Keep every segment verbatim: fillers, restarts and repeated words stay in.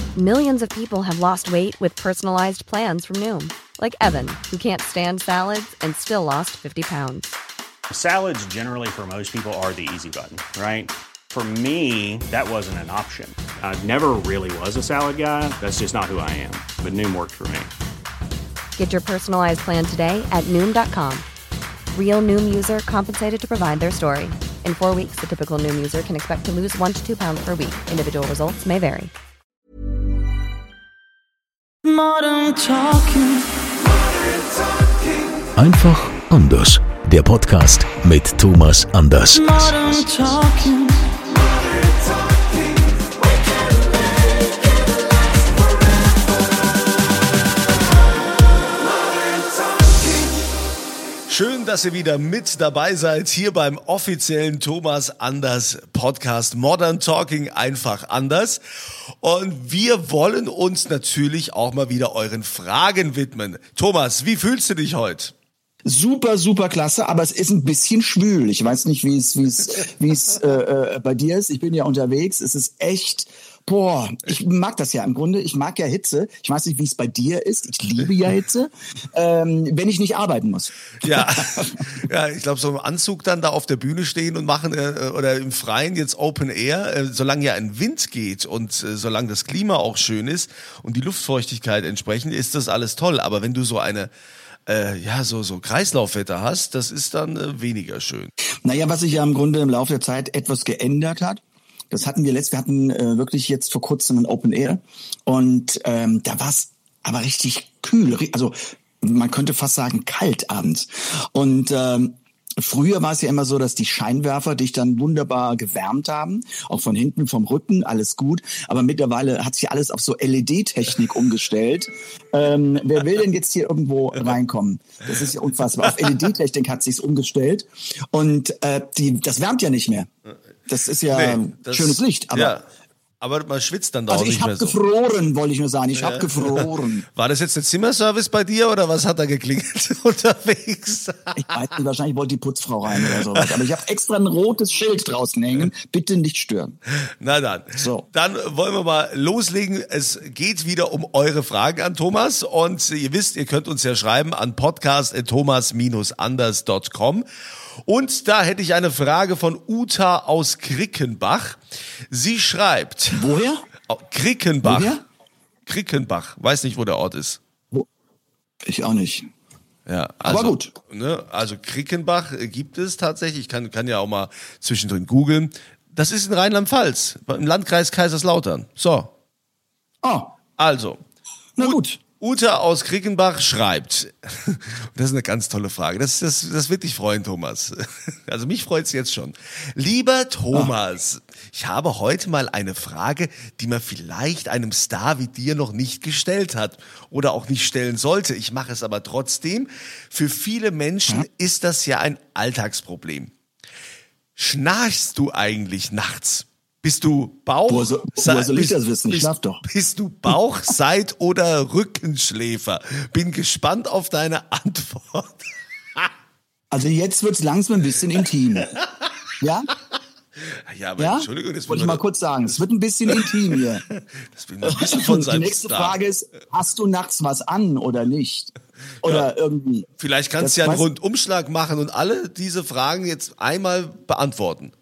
Millions of people have lost weight with personalized plans from Noom. Like Evan, who can't stand salads and still lost fifty pounds. Salads generally for most people are the easy button, right? For me, that wasn't an option. I never really was a salad guy. That's just not who I am. But Noom worked for me. Get your personalized plan today at Noom dot com. Real Noom user compensated to provide their story. In four weeks, the typical Noom user can expect to lose one to two pounds per week. Individual results may vary. Modern Talking. Einfach anders. Der Podcast mit Thomas Anders. Modern Talking. Schön, dass ihr wieder mit dabei seid, hier beim offiziellen Thomas Anders Podcast Modern Talking, einfach anders. Und wir wollen uns natürlich auch mal wieder euren Fragen widmen. Thomas, wie fühlst du dich heute? Super, super klasse, aber es ist ein bisschen schwül. Ich weiß nicht, wie es, wie es, wie es äh, äh, bei dir ist. Ich bin ja unterwegs. Es ist echt, boah, ich mag das ja im Grunde. Ich mag ja Hitze. Ich weiß nicht, wie es bei dir ist. Ich liebe ja Hitze, ähm, wenn ich nicht arbeiten muss. Ja, ja, ich glaube, so im Anzug dann da auf der Bühne stehen und machen äh, oder im Freien jetzt Open Air, äh, solange ja ein Wind geht und äh, solange das Klima auch schön ist und die Luftfeuchtigkeit entsprechend, ist das alles toll. Aber wenn du so eine Äh, ja, so, so Kreislaufwetter hast, das ist dann äh, weniger schön. Naja, was sich ja im Grunde im Laufe der Zeit etwas geändert hat, das hatten wir letzt, wir hatten äh, wirklich jetzt vor kurzem ein Open Air und ähm, da war es aber richtig kühl, also man könnte fast sagen kalt abends. Und ähm, früher war es ja immer so, dass die Scheinwerfer dich dann wunderbar gewärmt haben, auch von hinten, vom Rücken, alles gut. Aber mittlerweile hat sich alles auf so L E D-Technik umgestellt. Ähm, wer will denn jetzt hier irgendwo reinkommen? Das ist ja unfassbar. Auf L E D-Technik hat sich's umgestellt und äh, die, das wärmt ja nicht mehr. Das ist ja nee, das, schönes Licht, aber ja. Aber man schwitzt dann da also auch nicht mehr so. Ich habe gefroren, wollte ich nur sagen. Ich ja. habe gefroren. War das jetzt der Zimmerservice bei dir oder was hat da geklingelt unterwegs? Ich weiß nicht, wahrscheinlich wollte die Putzfrau rein oder sowas. Aber ich habe extra ein rotes Schild draußen hängen. Bitte nicht stören. Na dann. So. Dann wollen wir mal loslegen. Es geht wieder um eure Fragen an Thomas. Und ihr wisst, ihr könnt uns ja schreiben an podcast at thomas dash anders dot com. Und da hätte ich eine Frage von Uta aus Krickenbach. Sie schreibt... Woher? Krickenbach. Woher? Krickenbach. Weiß nicht, wo der Ort ist. Wo? Ich auch nicht. Ja, also, aber gut. Ne, also Krickenbach gibt es tatsächlich. Ich kann, kann ja auch mal zwischendrin googeln. Das ist in Rheinland-Pfalz, im Landkreis Kaiserslautern. So. Oh. Also. Na gut. Uta aus Krickenbach schreibt, das ist eine ganz tolle Frage, das, das, das wird dich freuen, Thomas. Also mich freut's jetzt schon. Lieber Thomas, oh. ich habe heute mal eine Frage, die man vielleicht einem Star wie dir noch nicht gestellt hat oder auch nicht stellen sollte. Ich mache es aber trotzdem. Für viele Menschen hm? ist das ja ein Alltagsproblem. Schnarchst du eigentlich nachts? Bist du Bauch? Woher soll, woher soll ich das wissen? Ich schlaf doch. Bist du Bauch-, Seit- oder Rückenschläfer? Bin gespannt auf deine Antwort. Also jetzt wird's langsam ein bisschen intim. Ja? Ja, aber ja? Entschuldigung. Das wollte ich mal kurz sagen. Es wird ein bisschen intim hier. Das will man ein bisschen von seinem Die nächste Star. Frage ist, hast du nachts was an oder nicht? Oder ja. irgendwie. Vielleicht kannst du ja einen Rundumschlag machen und alle diese Fragen jetzt einmal beantworten.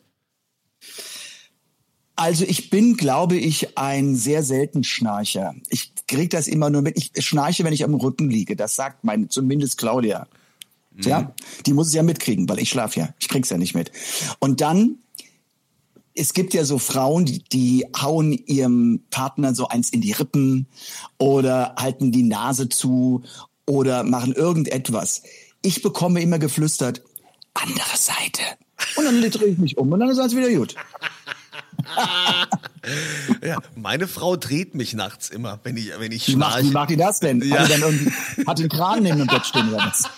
Also ich bin, glaube ich, ein sehr selten Schnarcher. Ich kriege das immer nur mit. Ich schnarche, wenn ich am Rücken liege. Das sagt meine, zumindest Claudia. Mhm. Tja, die muss es ja mitkriegen, weil ich schlafe ja. Ich krieg's ja nicht mit. Und dann, es gibt ja so Frauen, die, die hauen ihrem Partner so eins in die Rippen oder halten die Nase zu oder machen irgendetwas. Ich bekomme immer geflüstert, andere Seite. Und dann drehe ich mich um und dann ist alles wieder gut. Ja, meine Frau dreht mich nachts immer, wenn ich, wenn ich wie macht, wie macht die das denn? Ja. Hat die dann irgendwie, hat den Kran neben dem Bett stehen oder was?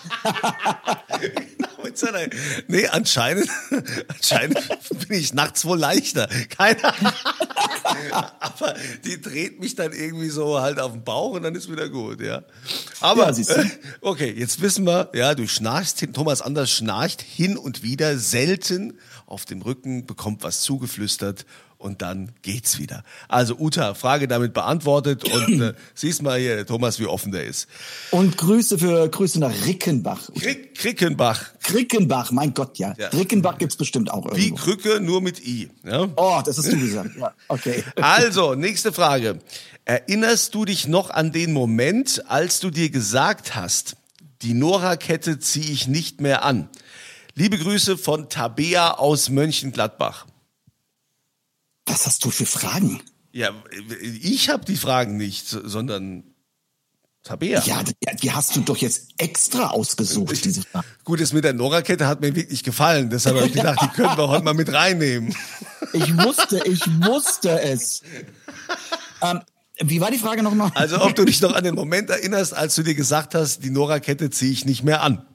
Nee, anscheinend, anscheinend bin ich nachts wohl leichter. Keine Ahnung. Aber die dreht mich dann irgendwie so halt auf den Bauch und dann ist wieder gut, ja. Aber, ja, siehst du. Okay, jetzt wissen wir, ja, du schnarchst, Thomas Anders schnarcht hin und wieder, selten auf dem Rücken, bekommt was zugeflüstert und dann geht's wieder. Also Uta, Frage damit beantwortet und äh, siehst mal hier, Thomas, wie offen der ist. Und Grüße für Grüße nach Rickenbach. Krick, Krickenbach. Krickenbach, mein Gott, ja. ja. Rickenbach gibt's bestimmt auch irgendwo. Wie Krücke, nur mit I. Ja? Oh, das hast du gesagt. Ja, okay. Also, nächste Frage. Erinnerst du dich noch an den Moment, als du dir gesagt hast, die Nora-Kette ziehe ich nicht mehr an? Liebe Grüße von Tabea aus Mönchengladbach. Was hast du für Fragen? Ja, ich habe die Fragen nicht, sondern Tabea. Ja, die hast du doch jetzt extra ausgesucht, diese Frage. Gut, das mit der Nora-Kette hat mir wirklich gefallen. Deshalb habe ich gedacht, die können wir heute mal mit reinnehmen. Ich wusste, ich wusste es. Ähm, wie war die Frage nochmal? Also, ob du dich noch an den Moment erinnerst, als du dir gesagt hast, die Nora-Kette ziehe ich nicht mehr an.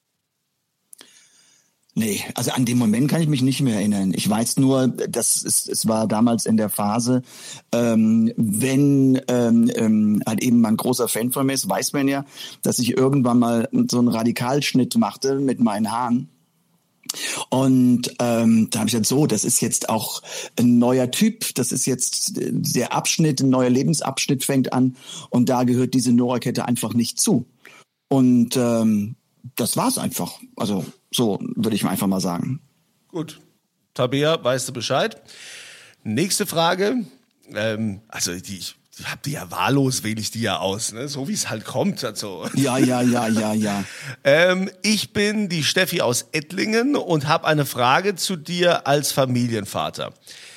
Nee, also an den Moment kann ich mich nicht mehr erinnern. Ich weiß nur, dass es, es war damals in der Phase, ähm, wenn ähm, ähm, halt eben man ein großer Fan von mir ist, weiß man ja, dass ich irgendwann mal so einen Radikalschnitt machte mit meinen Haaren. Und ähm, da habe ich gesagt, so, das ist jetzt auch ein neuer Typ, das ist jetzt der Abschnitt, ein neuer Lebensabschnitt fängt an und da gehört diese Nora-Kette einfach nicht zu. Und ähm, das war's einfach. Also so würde ich einfach mal sagen. Gut, Tabea, weißt du Bescheid? Nächste Frage. Ähm, also die, ich hab die ja wahllos, wähle ich die ja aus, ne? So wie es halt kommt. Also. Ja, ja, ja, ja, ja. ähm, ich bin die Steffi aus Ettlingen und habe eine Frage zu dir als Familienvater.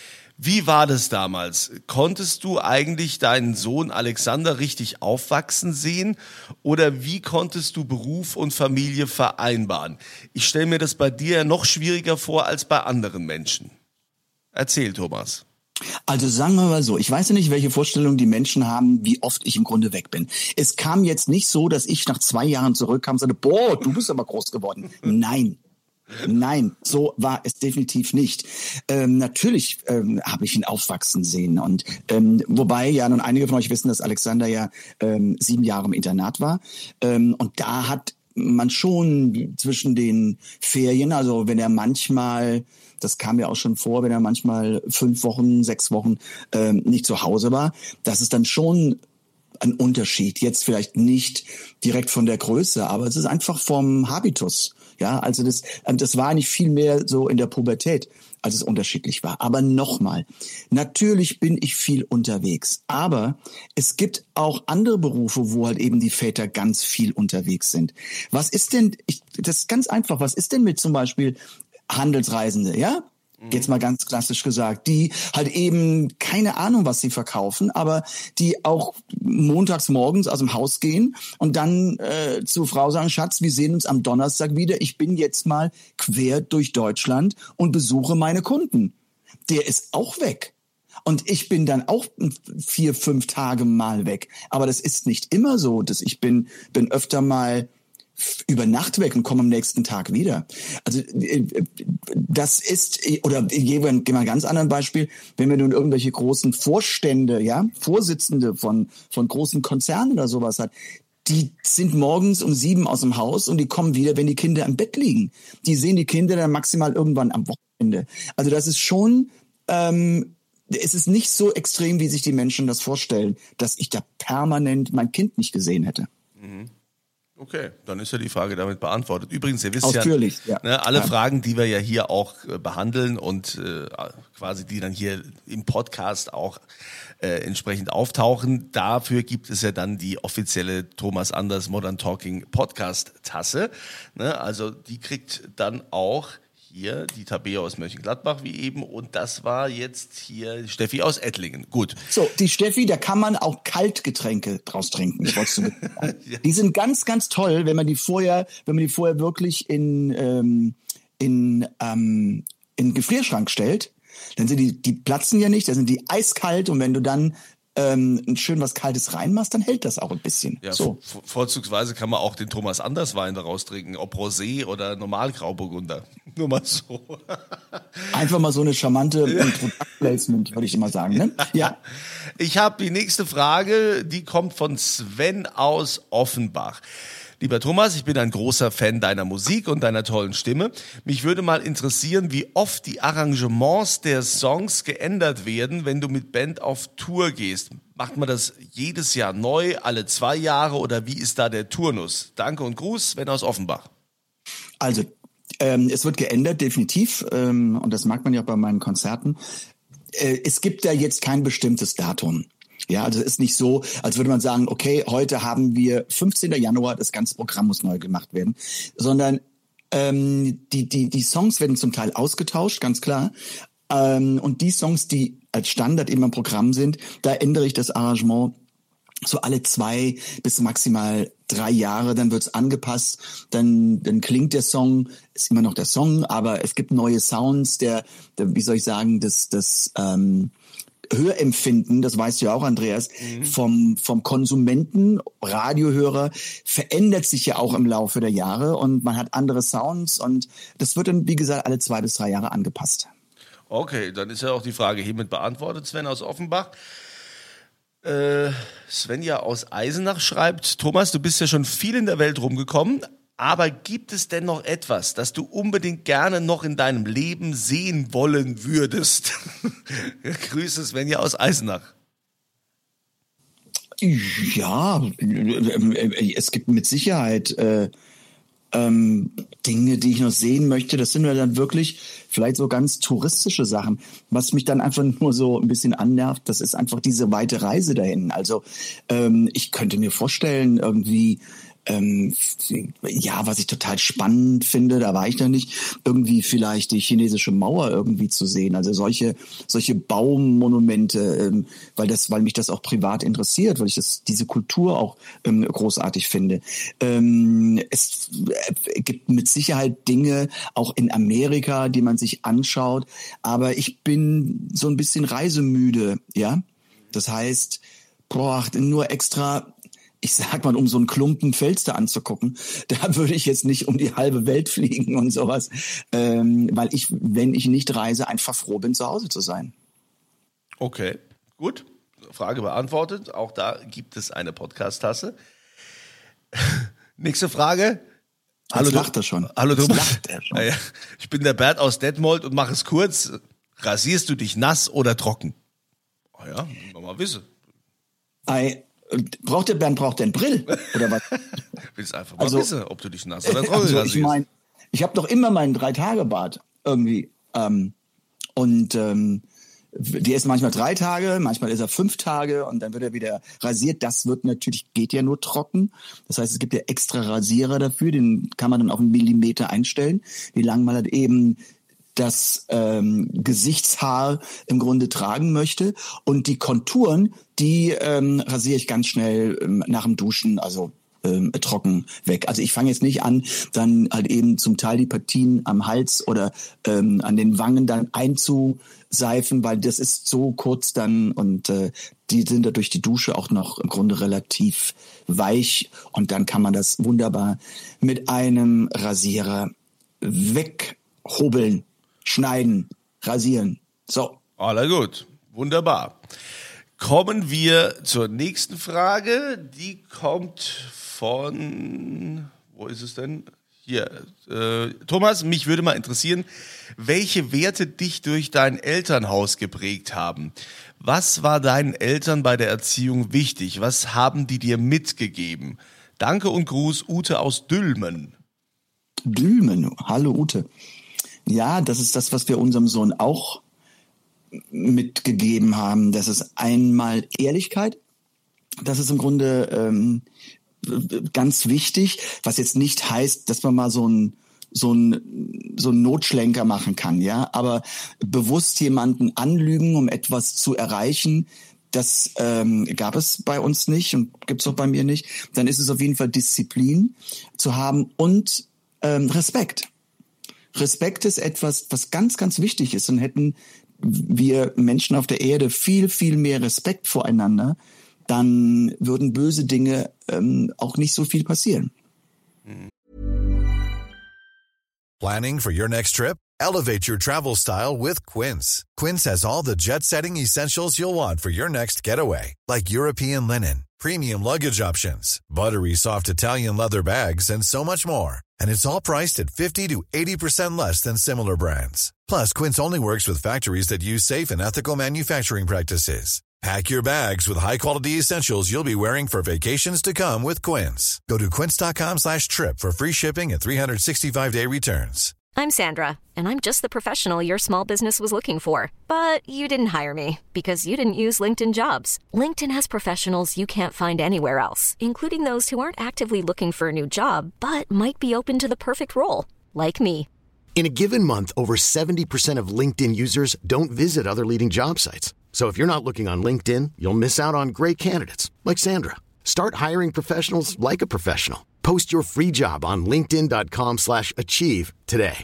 Wie war das damals? Konntest du eigentlich deinen Sohn Alexander richtig aufwachsen sehen? Oder wie konntest du Beruf und Familie vereinbaren? Ich stelle mir das bei dir noch schwieriger vor als bei anderen Menschen. Erzähl, Thomas. Also sagen wir mal so, ich weiß ja nicht, welche Vorstellungen die Menschen haben, wie oft ich im Grunde weg bin. Es kam jetzt nicht so, dass ich nach zwei Jahren zurückkam und sagte, boah, du bist aber groß geworden. Nein. Nein, so war es definitiv nicht. Ähm, natürlich ähm, habe ich ihn aufwachsen sehen und ähm, wobei ja nun einige von euch wissen, dass Alexander ja ähm, sieben Jahre im Internat war ähm, und da hat man schon zwischen den Ferien, also wenn er manchmal, das kam ja auch schon vor, wenn er manchmal fünf Wochen, sechs Wochen ähm, nicht zu Hause war, das ist dann schon ein Unterschied. Jetzt vielleicht nicht direkt von der Größe, aber es ist einfach vom Habitus. Ja, also das, das war nicht viel mehr so in der Pubertät, als es unterschiedlich war. Aber nochmal, natürlich bin ich viel unterwegs, aber es gibt auch andere Berufe, wo halt eben die Väter ganz viel unterwegs sind. Was ist denn, ich, das ist ganz einfach, was ist denn mit zum Beispiel Handelsreisende, ja? Jetzt mal ganz klassisch gesagt, die halt eben keine Ahnung, was sie verkaufen, aber die auch montags morgens aus dem Haus gehen und dann äh, zur Frau sagen, Schatz, wir sehen uns am Donnerstag wieder. Ich bin jetzt mal quer durch Deutschland und besuche meine Kunden. Der ist auch weg. Und ich bin dann auch vier, fünf Tage mal weg. Aber das ist nicht immer so, dass ich bin, bin öfter mal über Nacht weg und komme am nächsten Tag wieder. Also das ist, oder gehen wir ein ganz anderes Beispiel, wenn wir nun irgendwelche großen Vorstände, ja, Vorsitzende von von großen Konzernen oder sowas hat, die sind morgens um sieben aus dem Haus und die kommen wieder, wenn die Kinder im Bett liegen. Die sehen die Kinder dann maximal irgendwann am Wochenende. Also das ist schon, ähm, es ist nicht so extrem, wie sich die Menschen das vorstellen, dass ich da permanent mein Kind nicht gesehen hätte. Mhm. Okay, dann ist ja die Frage damit beantwortet. Übrigens, ihr wisst Ausführlich, ja, ja. Ne, alle ja. Fragen, die wir ja hier auch äh, behandeln und äh, quasi die dann hier im Podcast auch äh, entsprechend auftauchen, dafür gibt es ja dann die offizielle Thomas Anders Modern Talking Podcast Tasse. Ne, also die kriegt dann auch hier die Tabea aus Mönchengladbach wie eben und das war jetzt hier Steffi aus Ettlingen. Gut. So, die Steffi, da kann man auch Kaltgetränke draus trinken. Ich wollte du ja. Die sind ganz, ganz toll, wenn man die vorher, wenn man die vorher wirklich in ähm, in ähm, in den Gefrierschrank stellt. Dann sind die, die platzen ja nicht, da sind die eiskalt und wenn du dann ähm, schön was Kaltes reinmachst, dann hält das auch ein bisschen. Ja, so. v- vorzugsweise kann man auch den Thomas Anders Wein daraus trinken, ob Rosé oder normal Grauburgunder. Nur mal so. Einfach mal so eine charmante ja. Product-Placement, würde ich immer sagen. Ne? Ja. Ich habe die nächste Frage, die kommt von Sven aus Offenbach. Lieber Thomas, ich bin ein großer Fan deiner Musik und deiner tollen Stimme. Mich würde mal interessieren, wie oft die Arrangements der Songs geändert werden, wenn du mit Band auf Tour gehst. Macht man das jedes Jahr neu, alle zwei Jahre oder wie ist da der Turnus? Danke und Gruß, Sven aus Offenbach. Also, ähm, es wird geändert, definitiv. Ähm, und das merkt man ja auch bei meinen Konzerten. Äh, es gibt da jetzt kein bestimmtes Datum. Ja, also es ist nicht so, als würde man sagen, okay, heute haben wir fünfzehnten Januar, das ganze Programm muss neu gemacht werden, sondern ähm, die die die Songs werden zum Teil ausgetauscht, ganz klar. Ähm, und die Songs, die als Standard immer im Programm sind, da ändere ich das Arrangement so alle zwei bis maximal drei Jahre, dann wird's angepasst, dann dann klingt der Song, ist immer noch der Song, aber es gibt neue Sounds, der, der wie soll ich sagen, das das ähm, Hörempfinden, das weißt du ja auch, Andreas, mhm. vom vom Konsumenten, Radiohörer, verändert sich ja auch im Laufe der Jahre und man hat andere Sounds und das wird dann, wie gesagt, alle zwei bis drei Jahre angepasst. Okay, dann ist ja auch die Frage hiermit beantwortet, Sven aus Offenbach. Äh, Svenja aus Eisenach schreibt, Thomas, du bist ja schon viel in der Welt rumgekommen, aber gibt es denn noch etwas, das du unbedingt gerne noch in deinem Leben sehen wollen würdest? Grüße Svenja aus Eisenach. Ja, es gibt mit Sicherheit äh, ähm, Dinge, die ich noch sehen möchte. Das sind ja dann wirklich vielleicht so ganz touristische Sachen. Was mich dann einfach nur so ein bisschen annervt, das ist einfach diese weite Reise dahin. Also ähm, ich könnte mir vorstellen, irgendwie Ähm, ja, was ich total spannend finde, da war ich noch nicht, irgendwie vielleicht die chinesische Mauer irgendwie zu sehen, also solche solche Baumonumente, ähm, weil das, weil mich das auch privat interessiert, weil ich das diese Kultur auch ähm, großartig finde. Ähm, es äh, gibt mit Sicherheit Dinge auch in Amerika, die man sich anschaut, aber ich bin so ein bisschen reisemüde, ja. Das heißt, boah, nur extra, ich sag mal, um so einen Klumpen Fels da anzugucken, da würde ich jetzt nicht um die halbe Welt fliegen und sowas, ähm, weil ich, wenn ich nicht reise, einfach froh bin, zu Hause zu sein. Okay, gut. Frage beantwortet. Auch da gibt es eine Podcast-Tasse. Nächste Frage. Hallo, lacht er schon. Hallo, Jetzt Thomas. lacht er schon. Ich bin der Bert aus Detmold und mache es kurz. Rasierst du dich nass oder trocken? Oh ja, wollen wir mal wissen. I Braucht der Bernd, braucht der einen Brill? Oder was? Willst einfach mal Also, wissen, ob du dich nass oder trocken also rasierst. Ich meine, ich habe doch immer meinen Drei-Tage-Bart irgendwie. Ähm, und ähm, der ist manchmal drei Tage, manchmal ist er fünf Tage und dann wird er wieder rasiert. Das wird natürlich, geht ja nur trocken. Das heißt, es gibt ja extra Rasierer dafür, den kann man dann auf einen Millimeter einstellen, wie lang man halt eben das ähm, Gesichtshaar im Grunde tragen möchte. Und die Konturen, die ähm, rasiere ich ganz schnell ähm, nach dem Duschen, also ähm, trocken weg. Also ich fange jetzt nicht an, dann halt eben zum Teil die Partien am Hals oder ähm, an den Wangen dann einzuseifen, weil das ist so kurz dann und äh, die sind da durch die Dusche auch noch im Grunde relativ weich und dann kann man das wunderbar mit einem Rasierer weghobeln. Schneiden, rasieren. So. Aller gut. Wunderbar. Kommen wir zur nächsten Frage. Die kommt von, wo ist es denn? Hier. Äh, Thomas, mich würde mal interessieren, welche Werte dich durch dein Elternhaus geprägt haben. Was war deinen Eltern bei der Erziehung wichtig? Was haben die dir mitgegeben? Danke und Gruß, Ute aus Dülmen. Dülmen, hallo Ute. Ja, das ist das, was wir unserem Sohn auch mitgegeben haben. Das ist einmal Ehrlichkeit. Das ist im Grunde ähm, ganz wichtig, was jetzt nicht heißt, dass man mal so ein so ein so ein Notschlenker machen kann, ja. Aber bewusst jemanden anlügen, um etwas zu erreichen, das ähm, gab es bei uns nicht und gibt's auch bei mir nicht. Dann ist es auf jeden Fall Disziplin zu haben und ähm, Respekt. Respekt ist etwas, was ganz, ganz wichtig ist. Und hätten wir Menschen auf der Erde viel, viel mehr Respekt voreinander, dann würden böse Dinge ähm, auch nicht so viel passieren. Planning for your next trip? Elevate your travel style with Quince. Quince has all the jet-setting essentials you'll want for your next getaway, like European linen, premium luggage options, buttery soft Italian leather bags, and so much more. And it's all priced at fifty to eighty percent less than similar brands. Plus, Quince only works with factories that use safe and ethical manufacturing practices. Pack your bags with high-quality essentials you'll be wearing for vacations to come with Quince. Go to quince.com slash trip for free shipping and three sixty-five day returns. I'm Sandra, and I'm just the professional your small business was looking for. But you didn't hire me because you didn't use LinkedIn Jobs. LinkedIn has professionals you can't find anywhere else, including those who aren't actively looking for a new job, but might be open to the perfect role, like me. In a given month, over seventy percent of LinkedIn users don't visit other leading job sites. So if you're not looking on LinkedIn, you'll miss out on great candidates like Sandra. Start hiring professionals like a professional. Post your free job on linkedin.com slash achieve today.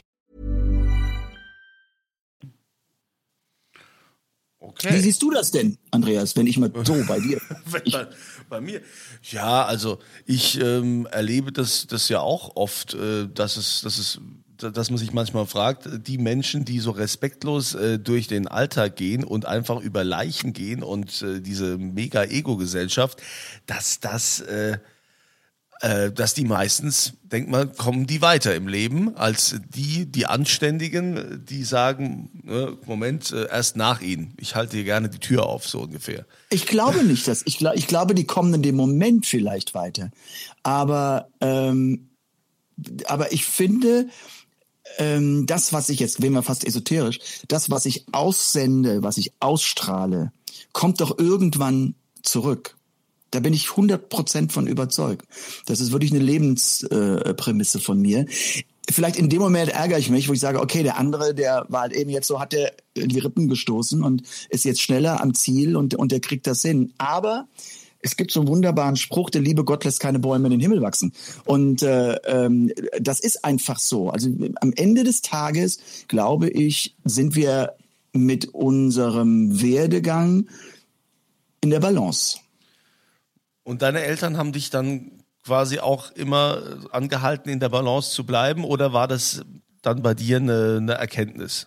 Okay. Wie siehst du das denn, Andreas, wenn ich mal so bei dir? bei, bei mir? Ja, also ich ähm, erlebe das, das ja auch oft, äh, dass es, dass es, dass man sich manchmal fragt, die Menschen, die so respektlos äh, durch den Alltag gehen und einfach über Leichen gehen und äh, diese Mega-Ego-Gesellschaft, dass das äh, dass die meistens, denkt man, kommen die weiter im Leben als die, die Anständigen, die sagen, ne, Moment, erst nach ihnen. Ich halte hier gerne die Tür auf, so ungefähr. Ich glaube nicht, dass ich, ich glaube, die kommen in dem Moment vielleicht weiter. Aber, ähm, aber ich finde, ähm, das, was ich jetzt, werden wir fast esoterisch, das, was ich aussende, was ich ausstrahle, kommt doch irgendwann zurück. Da bin ich hundert Prozent von überzeugt. Das ist wirklich eine Lebensprämisse äh, von mir. Vielleicht in dem Moment ärgere ich mich, wo ich sage, okay, der andere, der war halt eben jetzt so, hat der in die Rippen gestoßen und ist jetzt schneller am Ziel und, und der kriegt das hin. Aber es gibt so einen wunderbaren Spruch, der liebe Gott lässt keine Bäume in den Himmel wachsen. Und äh, ähm, das ist einfach so. Also am Ende des Tages, glaube ich, sind wir mit unserem Werdegang in der Balance. Und deine Eltern haben dich dann quasi auch immer angehalten, in der Balance zu bleiben, oder war das dann bei dir eine, eine Erkenntnis?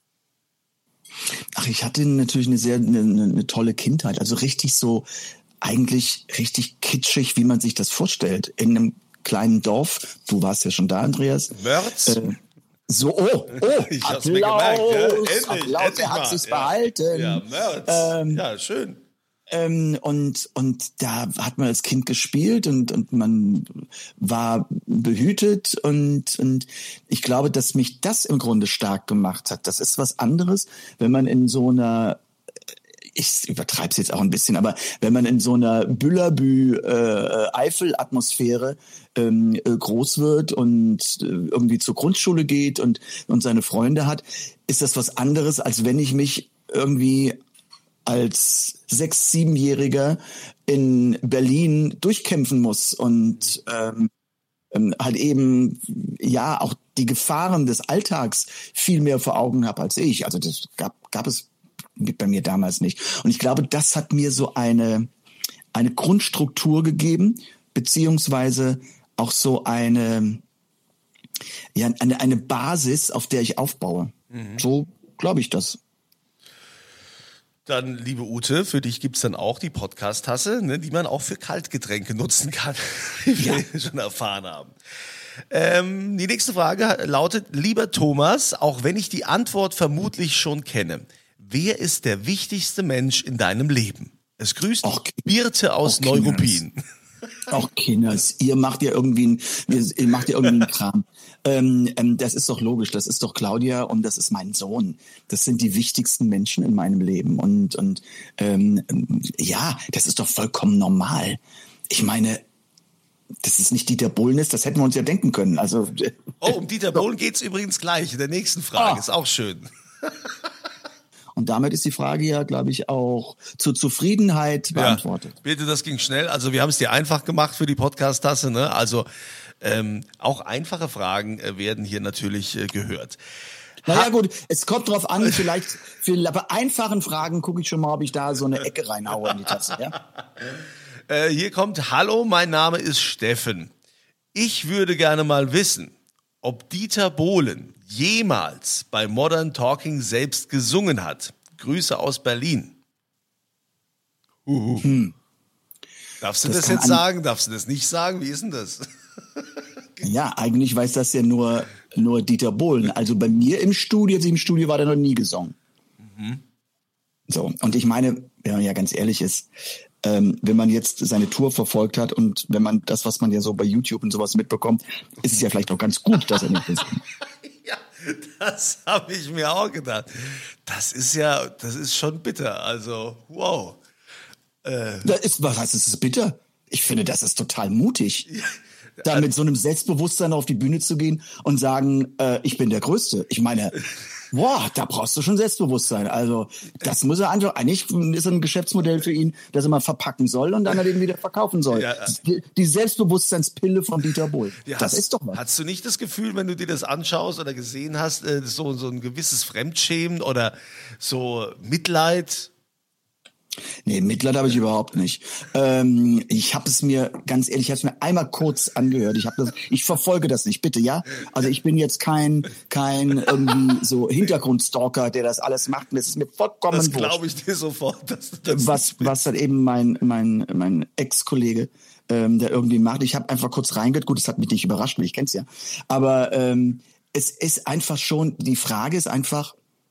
Ach, ich hatte natürlich eine sehr eine, eine tolle Kindheit, also richtig so, eigentlich richtig kitschig, wie man sich das vorstellt, in einem kleinen Dorf. Du warst ja schon da, Andreas. Mörz? Äh, so, oh, oh, ich Applaus, hab's mir gemerkt, ja? Endlich, Applaus, endlich er hat mal. sich's Ja. behalten. Ja, Mörz. Ähm, ja, schön. Ähm, und und da hat man als Kind gespielt und und man war behütet und und ich glaube, dass mich das im Grunde stark gemacht hat. Das ist was anderes, wenn man in so einer, ich übertreibe es jetzt auch ein bisschen, aber wenn man in so einer Büllerbü-Eifel-Atmosphäre ähm, groß wird und irgendwie zur Grundschule geht und und seine Freunde hat, ist das was anderes, als wenn ich mich irgendwie als sechs-, siebenjähriger in Berlin durchkämpfen muss und ähm, halt eben ja auch die Gefahren des Alltags viel mehr vor Augen habe als ich. Also das gab, gab es bei mir damals nicht. Und ich glaube, das hat mir so eine, eine Grundstruktur gegeben, beziehungsweise auch so eine, ja, eine, eine Basis, auf der ich aufbaue. Mhm. So glaube ich das. Dann, liebe Ute, für dich gibt's dann auch die Podcast-Tasse, ne, die man auch für Kaltgetränke nutzen kann, wie wir ja. schon erfahren haben. Ähm, die nächste Frage lautet, lieber Thomas, auch wenn ich die Antwort vermutlich schon kenne, wer ist der wichtigste Mensch in deinem Leben? Es grüßt Och, Birte aus Och, Neuruppin. Auch Kinders, ihr macht ja irgendwie ein, ihr macht ja irgendwie einen Kram. Ähm, ähm, das ist doch logisch, das ist doch Claudia und das ist mein Sohn. Das sind die wichtigsten Menschen in meinem Leben und und ähm, ja, das ist doch vollkommen normal. Ich meine, das ist nicht Dieter Bohlen ist, das hätten wir uns ja denken können. Also oh, um Dieter Bohlen geht's übrigens gleich in der nächsten Frage. Ah. Ist auch schön. Und damit ist die Frage ja, glaube ich, auch zur Zufriedenheit beantwortet. Ja, bitte, das ging schnell. Also wir haben es dir einfach gemacht für die Podcast-Tasse, ne? Also ähm, auch einfache Fragen äh, werden hier natürlich äh, gehört. Naja gut, es kommt drauf an, vielleicht für bei einfachen Fragen gucke ich schon mal, ob ich da so eine Ecke reinhaue in die Tasse. Ja? äh, hier kommt, hallo, mein Name ist Steffen. Ich würde gerne mal wissen, ob Dieter Bohlen jemals bei Modern Talking selbst gesungen hat. Grüße aus Berlin. Uhu. Hm. Darfst du das, das jetzt sagen? Darfst du das nicht sagen? Wie ist denn das? Ja, eigentlich weiß das ja nur, nur Dieter Bohlen. Also bei mir im Studio, als ich im Studio war, der noch nie gesungen. Mhm. So, und ich meine, wenn man ja ganz ehrlich ist, ähm, wenn man jetzt seine Tour verfolgt hat und wenn man das, was man ja so bei YouTube und sowas mitbekommt, ist es ja vielleicht auch ganz gut, dass er nicht ist. Ja, das habe ich mir auch gedacht. Das ist ja, das ist schon bitter. Also, wow. Äh. Das ist, was heißt, es ist bitter? Ich finde, das ist total mutig. Ja. Da mit so einem Selbstbewusstsein auf die Bühne zu gehen und sagen, äh, ich bin der Größte. Ich meine, boah, da brauchst du schon Selbstbewusstsein. Also das muss er einfach, eigentlich ist ein Geschäftsmodell für ihn, das er mal verpacken soll und dann er den wieder verkaufen soll. Ja. Die, die Selbstbewusstseinspille von Dieter Bohlen. Ja, das hast, ist doch was. Hast du nicht das Gefühl, wenn du dir das anschaust oder gesehen hast, so, so ein gewisses Fremdschämen oder so Mitleid? Nee, Mitleid habe ich überhaupt nicht. Ähm, ich habe es mir, ganz ehrlich, ich habe es mir einmal kurz angehört. Ich habe das, ich verfolge das nicht, bitte, ja? Also ich bin jetzt kein kein irgendwie so Hintergrundstalker, der das alles macht. Und das ist mir vollkommen wurscht. Das glaube ich dir sofort. Dass du das was was dann eben mein mein mein Ex-Kollege ähm, der irgendwie macht. Ich habe einfach kurz reingehört. Gut, das hat mich nicht überrascht, ich kenn's ja. Aber ähm, es ist einfach schon, die Frage ist einfach,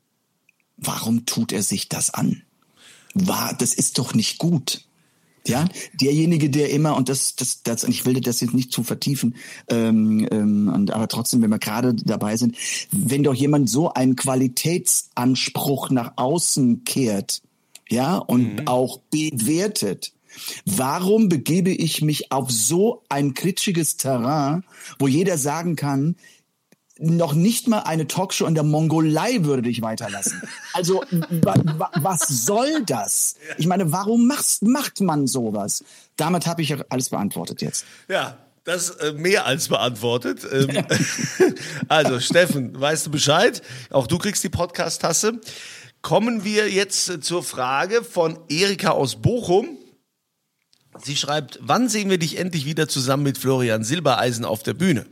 warum tut er sich das an? War, das ist doch nicht gut. Ja, derjenige, der immer, und das, das, das, und ich will das jetzt nicht zu vertiefen, ähm, ähm, und, aber trotzdem, wenn wir gerade dabei sind, wenn doch jemand so einen Qualitätsanspruch nach außen kehrt, ja, und mhm. auch bewertet, warum begebe ich mich auf so ein klitschiges Terrain, wo jeder sagen kann, noch nicht mal eine Talkshow in der Mongolei würde dich weiterlassen. Also wa, wa, was soll das? Ich meine, warum machst, macht man sowas? Damit habe ich alles beantwortet jetzt. Ja, das äh, mehr als beantwortet. Ähm, also Steffen, weißt du Bescheid? Auch du kriegst die Podcast-Tasse. Kommen wir jetzt zur Frage von Erika aus Bochum. Sie schreibt, wann sehen wir dich endlich wieder zusammen mit Florian Silbereisen auf der Bühne?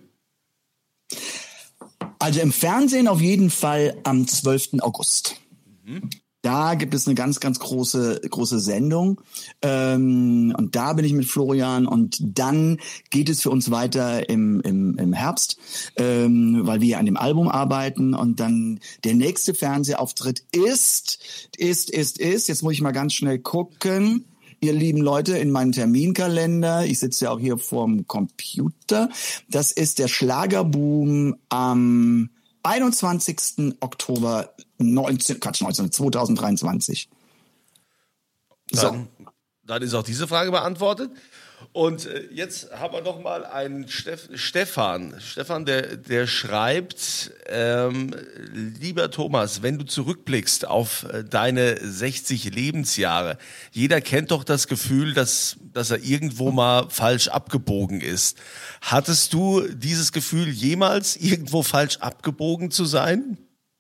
Also im Fernsehen auf jeden Fall am zwölften August. Mhm. Da gibt es eine ganz, ganz große, große Sendung. Ähm, und da bin ich mit Florian. Und dann geht es für uns weiter im, im, im Herbst, ähm, weil wir an dem Album arbeiten. Und dann der nächste Fernsehauftritt ist, ist, ist, ist, jetzt muss ich mal ganz schnell gucken. Ihr lieben Leute, in meinem Terminkalender, ich sitze ja auch hier vorm Computer, das ist der Schlagerboom am einundzwanzigsten Oktober neunzehn, Quatsch, neunzehn, zweitausenddreiundzwanzig. So. Dann, dann ist auch diese Frage beantwortet. Und jetzt haben wir noch mal einen Steff, Stefan. Stefan, der, der schreibt, ähm, lieber Thomas, wenn du zurückblickst auf deine sechzig Lebensjahre, jeder kennt doch das Gefühl, dass, dass er irgendwo mal falsch abgebogen ist. Hattest du dieses Gefühl, jemals irgendwo falsch abgebogen zu sein?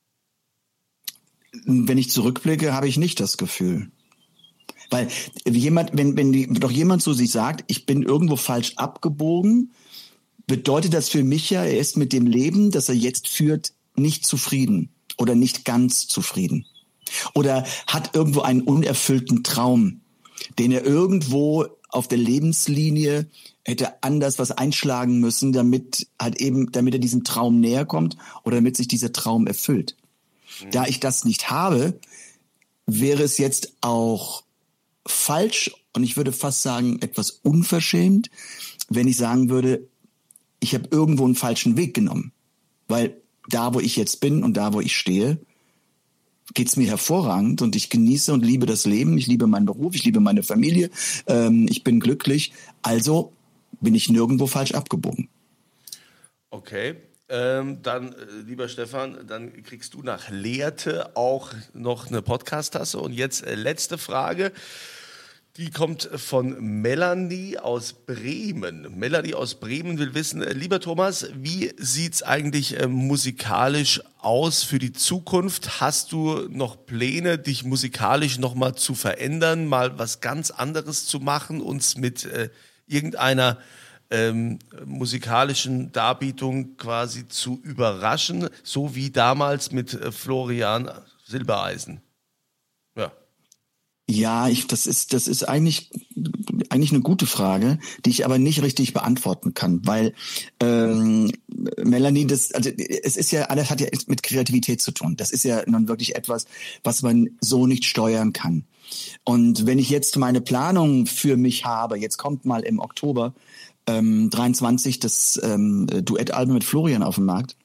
Wenn ich zurückblicke, habe ich nicht das Gefühl. Weil jemand, wenn, wenn die, doch jemand zu sich sagt, ich bin irgendwo falsch abgebogen, bedeutet das für mich ja, er ist mit dem Leben, das er jetzt führt, nicht zufrieden oder nicht ganz zufrieden. Oder hat irgendwo einen unerfüllten Traum, den er irgendwo auf der Lebenslinie hätte anders was einschlagen müssen, damit halt eben, damit er diesem Traum näher kommt oder damit sich dieser Traum erfüllt. Mhm. Da ich das nicht habe, wäre es jetzt auch falsch und ich würde fast sagen etwas unverschämt, wenn ich sagen würde, ich habe irgendwo einen falschen Weg genommen. Weil da, wo ich jetzt bin und da, wo ich stehe, geht's mir hervorragend und ich genieße und liebe das Leben. Ich liebe meinen Beruf, ich liebe meine Familie, ähm, ich bin glücklich. Also bin ich nirgendwo falsch abgebogen. Okay. Ähm, dann, äh, lieber Stefan, dann kriegst du nach Lehrte auch noch eine Podcast-Tasse. Und jetzt äh, letzte Frage. Die kommt von Melanie aus Bremen. Melanie aus Bremen will wissen, äh, lieber Thomas, wie sieht's eigentlich äh, musikalisch aus für die Zukunft? Hast du noch Pläne, dich musikalisch nochmal zu verändern, mal was ganz anderes zu machen, uns mit äh, irgendeiner ähm, musikalischen Darbietung quasi zu überraschen, so wie damals mit äh, Florian Silbereisen. Ja. Ja, ich, das ist, das ist eigentlich, eigentlich eine gute Frage, die ich aber nicht richtig beantworten kann, weil ähm, Melanie, das, also es ist ja, alles hat ja mit Kreativität zu tun. Das ist ja nun wirklich etwas, was man so nicht steuern kann. Und wenn ich jetzt meine Planung für mich habe, jetzt kommt mal im Oktober ähm, dreiundzwanzig das ähm, Duettalbum mit Florian auf den Markt.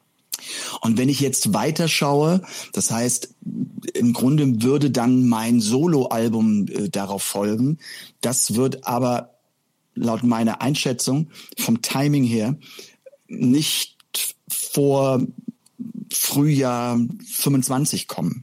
Und wenn ich jetzt weiterschaue, das heißt, im Grunde würde dann mein Soloalbum äh, darauf folgen. Das wird aber laut meiner Einschätzung vom Timing her nicht vor Frühjahr fünfundzwanzig kommen.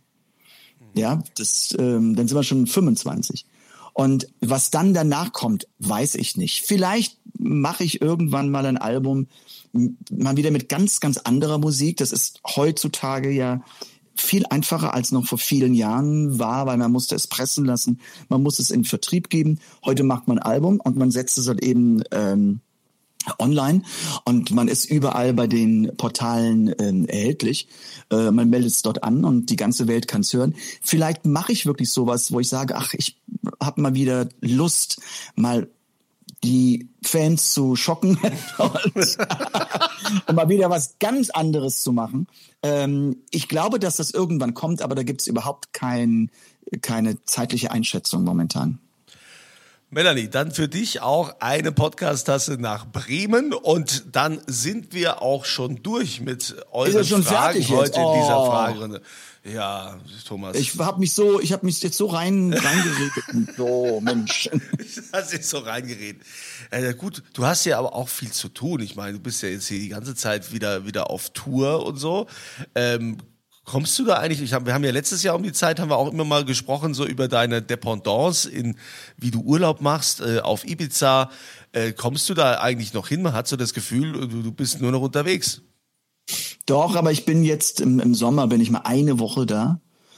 Ja, das, ähm, dann sind wir schon fünfundzwanzig. Und was dann danach kommt, weiß ich nicht. Vielleicht mache ich irgendwann mal ein Album mal wieder mit ganz, ganz anderer Musik. Das ist heutzutage ja viel einfacher als noch vor vielen Jahren war, weil man musste es pressen lassen, man muss es in Vertrieb geben. Heute macht man ein Album und man setzt es halt eben ähm, online und man ist überall bei den Portalen äh, erhältlich. Äh, man meldet es dort an und die ganze Welt kann es hören. Vielleicht mache ich wirklich sowas, wo ich sage, ach, ich habe mal wieder Lust, mal die Fans zu schocken und, und mal wieder was ganz anderes zu machen. Ähm, ich glaube, dass das irgendwann kommt, aber da gibt es überhaupt kein, keine zeitliche Einschätzung momentan. Melanie, dann für dich auch eine Podcast-Tasse nach Bremen und dann sind wir auch schon durch mit euren schon Fragen heute oh. in dieser Fragerunde. Ja, Thomas. Ich habe mich so, ich habe mich jetzt so rein reingeredet. So, Mensch. Ich hast dich so reingeredet. Äh, gut, du hast ja aber auch viel zu tun. Ich meine, du bist ja jetzt hier die ganze Zeit wieder wieder auf Tour und so. Ähm, Kommst du da eigentlich, ich hab, wir haben ja letztes Jahr um die Zeit, haben wir auch immer mal gesprochen, so über deine Dependance, in wie du Urlaub machst äh, auf Ibiza. Äh, kommst du da eigentlich noch hin? Man hat so das Gefühl, du, du bist nur noch unterwegs. Doch, aber ich bin jetzt im, im Sommer, bin ich mal eine Woche da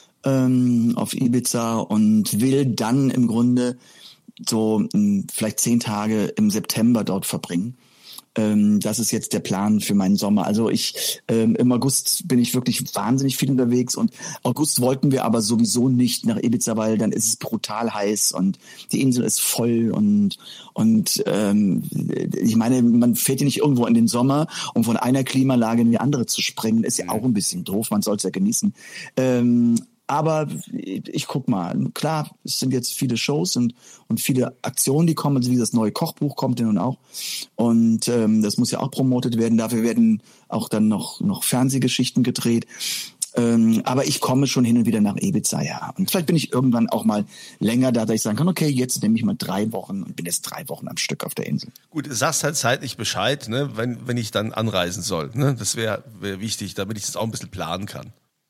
ähm, auf Ibiza und will dann im Grunde so mh, vielleicht zehn Tage im September dort verbringen. Ähm, das ist jetzt der Plan für meinen Sommer. Also ich ähm, im August bin ich wirklich wahnsinnig viel unterwegs und August wollten wir aber sowieso nicht nach Ibiza, weil dann ist es brutal heiß und die Insel ist voll und und ähm, ich meine, man fährt ja nicht irgendwo in den Sommer, um von einer Klimalage in die andere zu springen, ist ja auch ein bisschen doof, man soll es ja genießen. Ähm, Aber ich guck mal, klar, es sind jetzt viele Shows und und viele Aktionen, die kommen, also wie das neue Kochbuch kommt ja nun auch und ähm, das muss ja auch promotet werden. Dafür werden auch dann noch noch Fernsehgeschichten gedreht. Ähm, aber ich komme schon hin und wieder nach Ibiza, ja. Und vielleicht bin ich irgendwann auch mal länger da, dass ich sagen kann, okay, jetzt nehme ich mal drei Wochen und bin jetzt drei Wochen am Stück auf der Insel. Gut, sagst halt zeitlich Bescheid, ne, wenn wenn ich dann anreisen soll. Ne? Das wäre wär wichtig, damit ich das auch ein bisschen planen kann.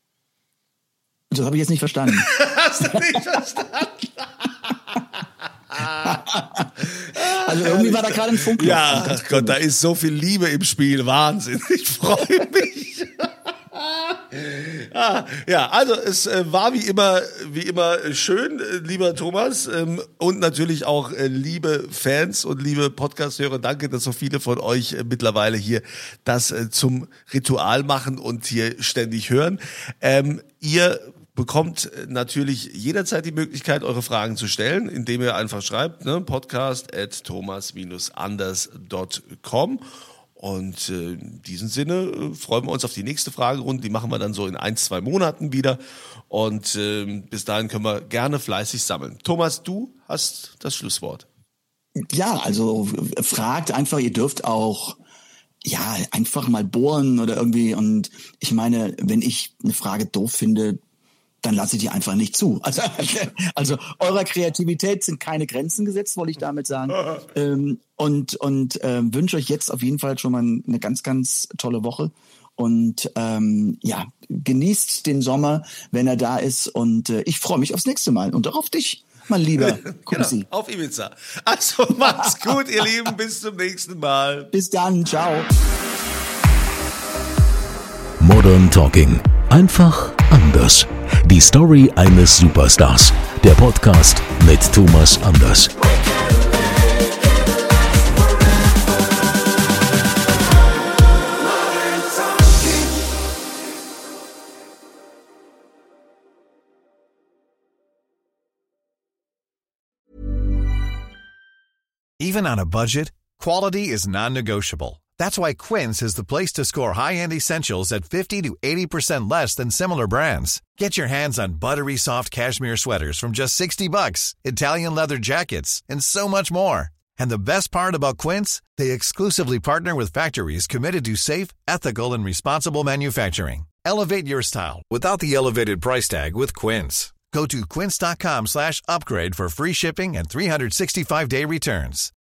Das habe ich jetzt nicht verstanden. Hast du nicht verstanden? Also irgendwie war da gerade ein Funken. Ja, ach Gott, da ist so viel Liebe im Spiel. Wahnsinn. Ich freue mich. Ah, ja, also es äh, war wie immer, wie immer schön, äh, lieber Thomas, ähm, und natürlich auch äh, liebe Fans und liebe Podcast-Hörer. Danke, dass so viele von euch äh, mittlerweile hier das äh, zum Ritual machen und hier ständig hören. Ähm, ihr bekommt natürlich jederzeit die Möglichkeit, eure Fragen zu stellen, indem ihr einfach schreibt, ne, podcast at thomas anders dot com. Und äh, in diesem Sinne äh, freuen wir uns auf die nächste Fragerunde. Die machen wir dann so in ein, zwei Monaten wieder. Und äh, bis dahin können wir gerne fleißig sammeln. Thomas, du hast das Schlusswort. Ja, also fragt einfach, ihr dürft auch ja einfach mal bohren oder irgendwie. Und ich meine, wenn ich eine Frage doof finde, dann lasse ich die einfach nicht zu. Also, also eurer Kreativität sind keine Grenzen gesetzt, wollte ich damit sagen. ähm, und und ähm, wünsche euch jetzt auf jeden Fall schon mal eine ganz, ganz tolle Woche. Und ähm, ja, genießt den Sommer, wenn er da ist. Und äh, ich freue mich aufs nächste Mal und auch auf dich, mein lieber Kumsi. Genau, auf Ibiza. Also macht's gut, ihr Lieben. Bis zum nächsten Mal. Bis dann. Ciao. Modern Talking. Einfach anders. Die Story eines Superstars. Der Podcast mit Thomas Anders. Even on a budget, quality is non-negotiable. That's why Quince is the place to score high-end essentials at fifty to eighty percent less than similar brands. Get your hands on buttery soft cashmere sweaters from just sixty bucks, Italian leather jackets, and so much more. And the best part about Quince, they exclusively partner with factories committed to safe, ethical, and responsible manufacturing. Elevate your style without the elevated price tag with Quince. Go to quince.com slash upgrade for free shipping and three sixty-five day returns.